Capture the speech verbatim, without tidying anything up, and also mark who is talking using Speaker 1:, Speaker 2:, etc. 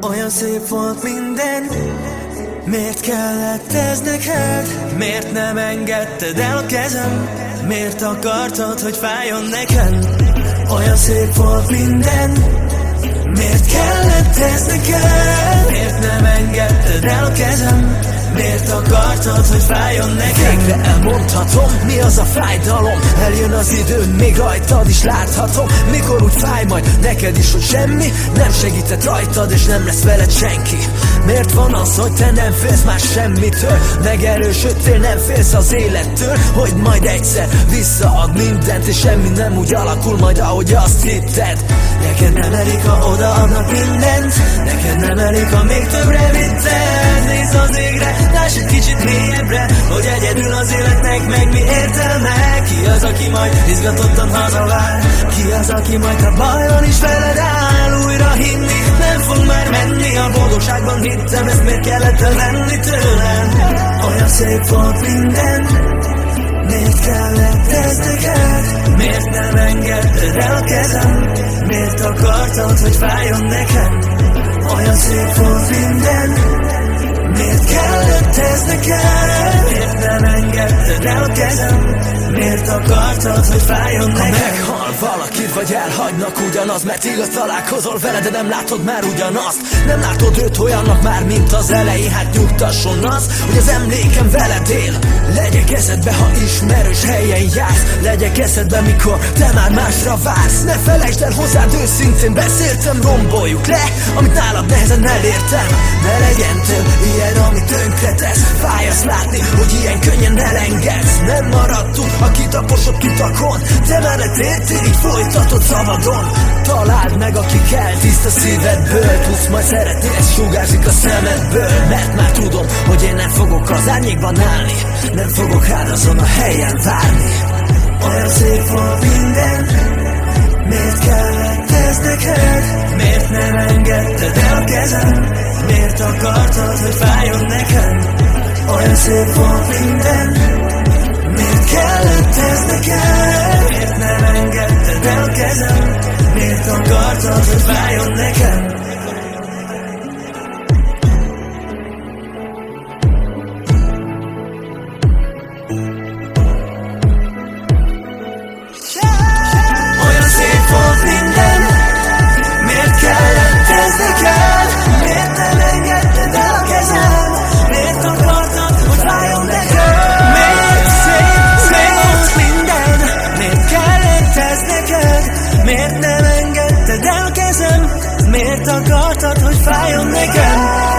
Speaker 1: Olyan szép volt minden, miért kellett ez neked? Miért nem engedted el a kezem? Miért akartad, hogy fájjon nekem? Olyan szép volt minden, miért kellett ez neked? Miért nem engedted el a kezem? Miért akartad, hogy fájjon nekem?
Speaker 2: Végre elmondhatom, mi az a fájdalom. Eljön az idő, még rajtad is láthatom, mikor úgy fáj majd neked is, hogy semmi nem segített rajtad, és nem lesz veled senki. Miért van az, hogy te nem félsz már semmitől? Megerősödtél, nem félsz az élettől, hogy majd egyszer visszaad mindent, és semmi nem úgy alakul majd, ahogy azt hitted.
Speaker 1: Neked nem elég, ha odaadnak mindent, neked nem elég, ha még többre vitted. Nézz az égre, láss egy kicsit mélyebbre, hogy egyedül az életnek meg mi értelme. Ki az, aki majd izgatottan hazavár? Ki az, aki majd a bajban is veled áll? Újra hinni nem fog már menni, a boldogságban hittem, ezt miért kellett elvenni tőlem? Olyan szép volt minden, miért kellett ez neked? Miért nem engedted el a kezem? Miért akartad, hogy fájjon nekem? Olyan szép volt minden, miért kellett ez neked? Miért nem engedted el a kezem? Miért akartad, hogy fájjon nekem?
Speaker 2: Ha meghal valakit, vagy elhagynak, ugyanaz, mert igaz, találkozol vele, de nem látod már ugyanazt. Nem látod őt olyannak már, mint az elején. Hát nyugtasson az, hogy az emlékem veled él. Legyek eszedbe, ha ismerős helyen jársz. Legyek eszedbe, mikor te már másra vársz. Ne felejtsd el, hozzád őszintén beszéltem, romboljuk le, amit nálad nehezen elértem. Ne legyen több ilyen, ami tönkretesz. Fáj azt látni, hogy ilyen könnyen elengedsz. Nem maradtunk a kitaposott kitakon, te mellett értél, így folytatod szabadon. Találd meg, aki kell, tiszta szívedből. Tudsz majd szeretni, ez sugárzik a szemedből. Mert már tudom, hogy én nem fogok az árnyékban állni, nem fogok rád azon a helyen várni.
Speaker 1: Olyan szép volt minden, miért kellett ez neked? Miért nem engedted el a kezem? Miért akartad, hogy fájjon nekem? Olyan szép volt minden, miért kellett ez neked? Miért nem engedted el a kezem? Miért akartad, hogy fájjon nekem? Olyan szép volt minden, miért kellett ez neked? Miért nem engedted el a kezem? Miért akartad, hogy fájjon nekem? Miért szép, szép volt minden, miért kellett ez neked? Miért nem engedted el a kezem? Miért akartad, hogy fájjon nekem?